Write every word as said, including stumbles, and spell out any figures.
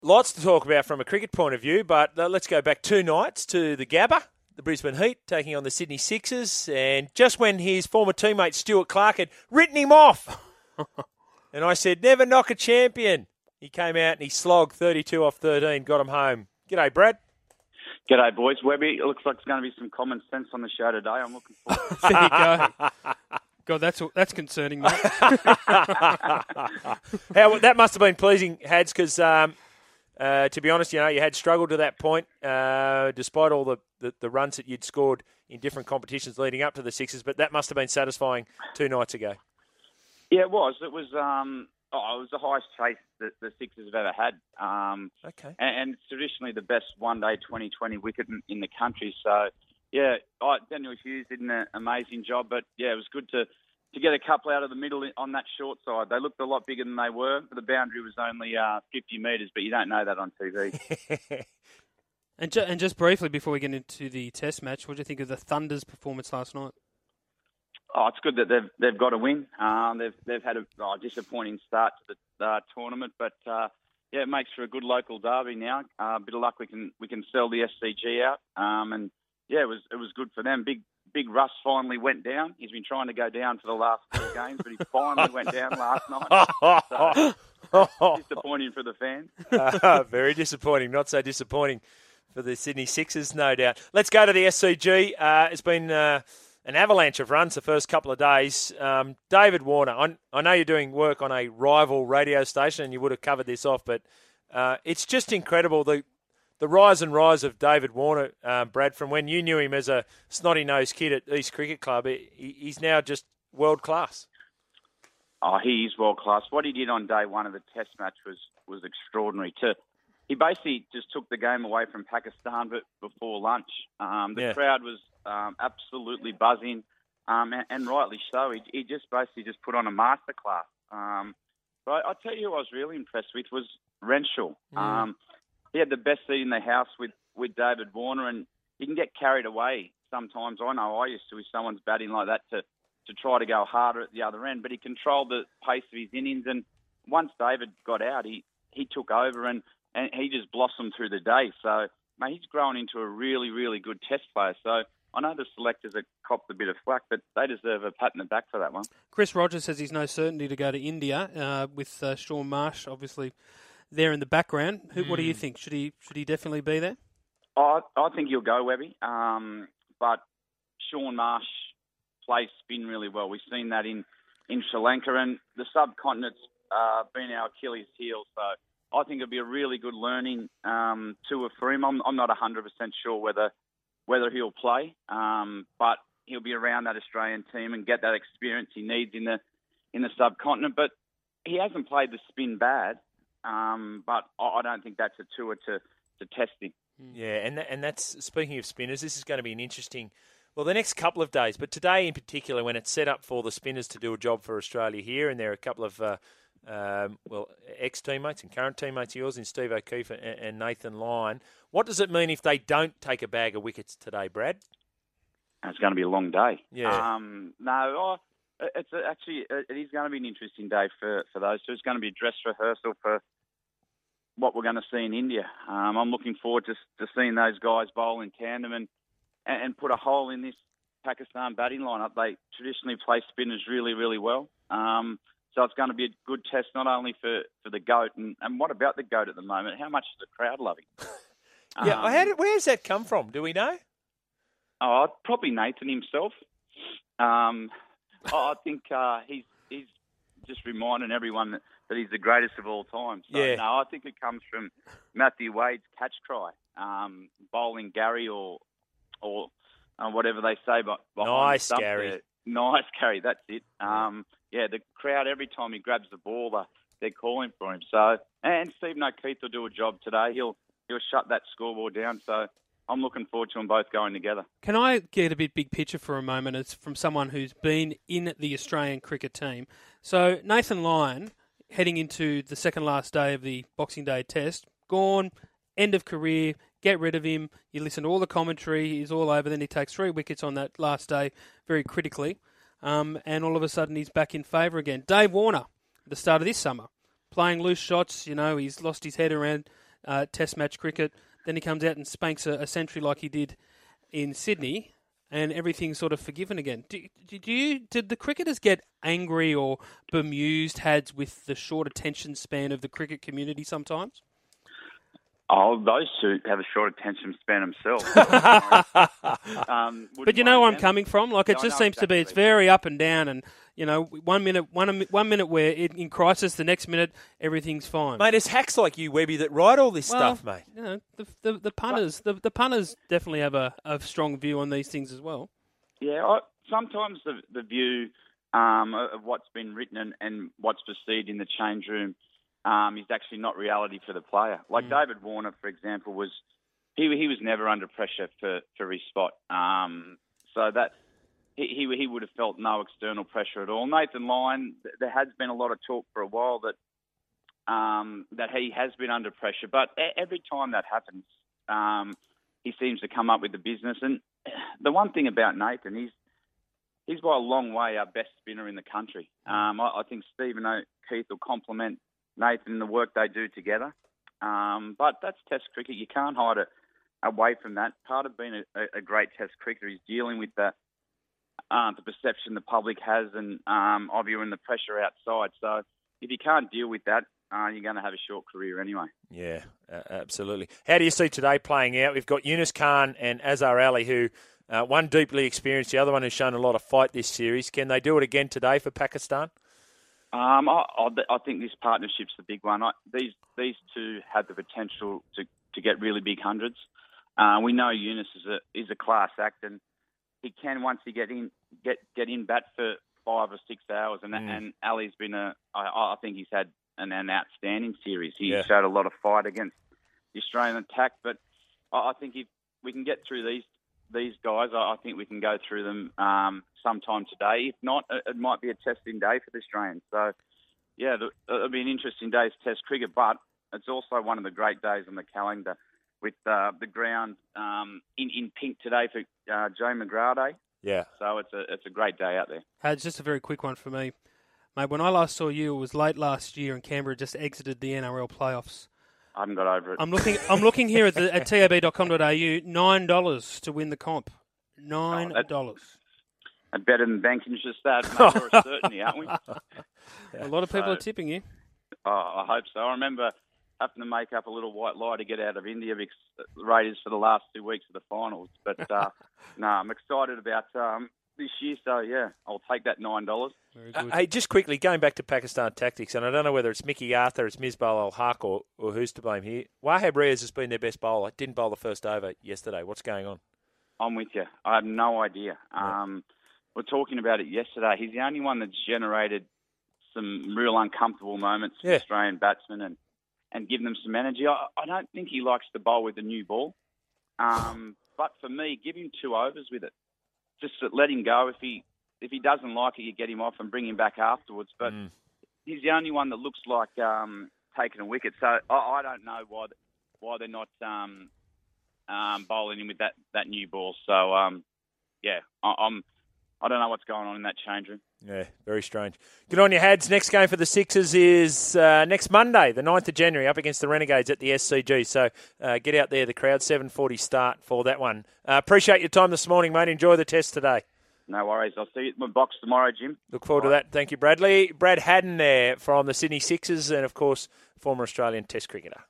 Lots to talk about from a cricket point of view, but uh, let's go back two nights to the Gabba, the Brisbane Heat, taking on the Sydney Sixers. And just when his former teammate Stuart Clark had written him off, and I said, never knock a champion, he came out and he slogged thirty-two off thirteen, got him home. G'day, Brad. G'day, boys. Webby, it looks like there's going to be some common sense on the show today. I'm looking forward to it. There you go. God, that's that's concerning, mate. How, that must have been pleasing, Hads, because um, uh, to be honest, you know, you had struggled to that point, uh, despite all the, the, the runs that you'd scored in different competitions leading up to the Sixers. But that must have been satisfying two nights ago. Yeah, it was. It was. Um, oh, it was the highest chase that the Sixers have ever had. Um, okay. And, and it's traditionally the best one-day twenty twenty wicket in, in the country. So, yeah, oh, Daniel Hughes did an amazing job. But yeah, it was good to. to get a couple out of the middle on that short side. They looked a lot bigger than they were. The boundary was only uh, fifty metres, but you don't know that on T V. and, ju- and just briefly, before we get into the Test match, what do you think of the Thunder's performance last night? Oh, it's good that they've they've got a win. Um, they've they've had a oh, disappointing start to the uh, tournament, but uh, yeah, it makes for a good local derby now. A uh, bit of luck, we can we can sell the S C G out, um, and yeah, it was it was good for them. Big. Big Russ finally went down. He's been trying to go down for the last four games, but he finally went down last night. So, disappointing for the fans. uh, very disappointing. Not so disappointing for the Sydney Sixers, no doubt. Let's go to the S C G. Uh, it's been uh, an avalanche of runs the first couple of days. Um, David Warner, I, I know you're doing work on a rival radio station, and you would have covered this off, but uh, it's just incredible the The rise and rise of David Warner, uh, Brad, from when you knew him as a snotty-nosed kid at East Cricket Club, he, he's now just world-class. Oh, he is world-class. What he did on day one of the Test match was, was extraordinary. To, he basically just took the game away from Pakistan but before lunch. Um, the yeah. crowd was um, absolutely buzzing, um, and, and rightly so. He, he just basically just put on a masterclass. Um, but I, I tell you who I was really impressed with was Renshaw. Mm. Um, He had the best seat in the house with, with David Warner, and he can get carried away sometimes. I know I used to, if someone's batting like that, to, to try to go harder at the other end. But he controlled the pace of his innings, and once David got out, he, he took over, and, and he just blossomed through the day. So, mate, he's grown into a really, really good Test player. So I know the selectors have copped a bit of flack, but they deserve a pat in the back for that one. Chris Rogers says he's no certainty to go to India uh, with uh, Shaun Marsh, obviously, there in the background. Who, mm. What do you think? Should he should he definitely be there? I I think he'll go, Webby. Um, but Shaun Marsh plays spin really well. We've seen that in, in Sri Lanka, and the subcontinent's uh, been our Achilles heel. So I think it'll be a really good learning um, tour for him. I'm, I'm not one hundred percent sure whether whether he'll play, um, but he'll be around that Australian team and get that experience he needs in the in the subcontinent. But he hasn't played the spin bad. Um, but I don't think that's a tour to, to test him. Yeah, and and that's, speaking of spinners, this is going to be an interesting, well, the next couple of days, but today in particular, when it's set up for the spinners to do a job for Australia here, and there are a couple of, uh, um, well, ex-teammates and current teammates of yours in Steve O'Keefe and, and Nathan Lyon. What does it mean if they don't take a bag of wickets today, Brad? It's going to be a long day. Yeah. Um, no, oh, It's a, actually it is going to be an interesting day for, for those two. It's going to be a dress rehearsal for what we're going to see in India. Um, I'm looking forward to to seeing those guys bowl in tandem and, and put a hole in this Pakistan batting lineup. They traditionally play spinners really, really well. Um, so it's going to be a good test not only for, for the GOAT, and, and what about the GOAT at the moment? How much does the crowd love him? yeah, um, how did, where does that come from? Do we know? Oh, probably Nathan himself. Um I think uh, he's he's just reminding everyone that, that he's the greatest of all time. So, yeah. no, I think it comes from Matthew Wade's catch cry, um, bowling Gary or or uh, whatever they say. But nice, Gary. There. Nice, Gary. That's it. Um, yeah, the crowd, every time he grabs the ball, they're, they're calling for him. So, and Stephen O'Keefe will do a job today. He'll he'll shut that scoreboard down. So, I'm looking forward to them both going together. Can I get a bit big picture for a moment? It's from someone who's been in the Australian cricket team. So Nathan Lyon, heading into the second last day of the Boxing Day Test, gone, end of career, get rid of him. You listen to all the commentary, he's all over. Then he takes three wickets on that last day very critically. Um, and all of a sudden he's back in favour again. Dave Warner, at the start of this summer, playing loose shots. You know, he's lost his head around uh, Test match cricket. Then he comes out and spanks a, a century like he did in Sydney, and everything's sort of forgiven again. Do, did you? Did the cricketers get angry or bemused, Hads, with the short attention span of the cricket community sometimes? Oh, those two have a short attention span themselves. um, but you know where I'm them. coming from. Like it No, just no, seems exactly. to be, it's very up and down, and you know, one minute, one one minute we're in, in crisis, the next minute everything's fine. Mate, it's hacks like you, Webby, that write all this well, stuff, mate. You know, the the, the punters, the, the punters definitely have a, a strong view on these things as well. Yeah, I, sometimes the the view um, of what's been written and, and what's perceived in the change room um, is actually not reality for the player. Like mm. David Warner, for example, was he he was never under pressure for, for his spot. Um, so that he, he he would have felt no external pressure at all. Nathan Lyon, there has been a lot of talk for a while that um, that he has been under pressure, but every time that happens, um, he seems to come up with the business. And the one thing about Nathan, he's he's by a long way our best spinner in the country. Um, I, I think Stephen O'Keefe will compliment Nathan and the work they do together. Um, but that's Test cricket. You can't hide it away from that. Part of being a, a great Test cricketer is dealing with the, uh, the perception the public has and um, of you and the pressure outside. So if you can't deal with that, uh, you're going to have a short career anyway. Yeah, uh, absolutely. How do you see today playing out? We've got Yunus Khan and Azhar Ali, who uh, one deeply experienced, the other one has shown a lot of fight this series. Can they do it again today for Pakistan? Um, I, I, I think this partnership's the big one. I, these these two have the potential to, to get really big hundreds. Uh, we know Yunus is a is a class act, and he can once he get in get get in bat for five or six hours. And mm. and Ali's been a I, I think he's had an, an outstanding series. He yeah. showed a lot of fight against the Australian attack, but I, I think if we can get through these these guys, I, I think we can go through them um, sometime today. If not, it, it might be a testing day for the Australians. So, yeah, the, it'll be an interesting day's Test cricket, but it's also one of the great days on the calendar with uh, the ground um, in, in pink today for uh, Joe McGrath Day. Yeah. So it's a it's a great day out there. Hey, it's just a very quick one for me. Mate, when I last saw you, it was late last year and Canberra just exited the N R L playoffs. I haven't got over it. I'm looking. I'm looking here at the at tab dot com dot a u. Nine dollars to win the comp. Nine dollars. Oh, better than banking just that. Mate, we're a certainty, aren't we? Yeah. A lot of people so, are tipping you. Oh, I hope so. I remember having to make up a little white lie to get out of India because the Raiders for the last two weeks of the finals. But uh, no, I'm excited about um, this year. So yeah, I'll take that nine dollars. Uh, hey, just quickly, going back to Pakistan tactics, and I don't know whether it's Mickey Arthur, it's Misbah Ul-Haq, or, or who's to blame here. Wahab Riaz has been their best bowler. Didn't bowl the first over yesterday. What's going on? I'm with you. I have no idea. Yeah. Um, we we're talking about it yesterday. He's the only one that's generated some real uncomfortable moments for yeah. Australian batsmen and, and given them some energy. I, I don't think he likes to bowl with a new ball. Um, but for me, give him two overs with it. Just let him go. If he if he doesn't like it, you get him off and bring him back afterwards. But mm. he's the only one that looks like um, taking a wicket. So I, I don't know why why they're not um, um, bowling him with that, that new ball. So um, yeah, I, I'm I don't know what's going on in that change room. Yeah, very strange. Good on your Hads. Next game for the Sixers is uh, next Monday, the ninth of January, up against the Renegades at the S C G. So uh, get out there, the crowd, seven forty start for that one. Uh, appreciate your time this morning, mate. Enjoy the test today. No worries. I'll see you at my box tomorrow, Jim. Look forward Bye. to that. Thank you, Bradley. Brad Haddin there from the Sydney Sixers and, of course, former Australian Test cricketer.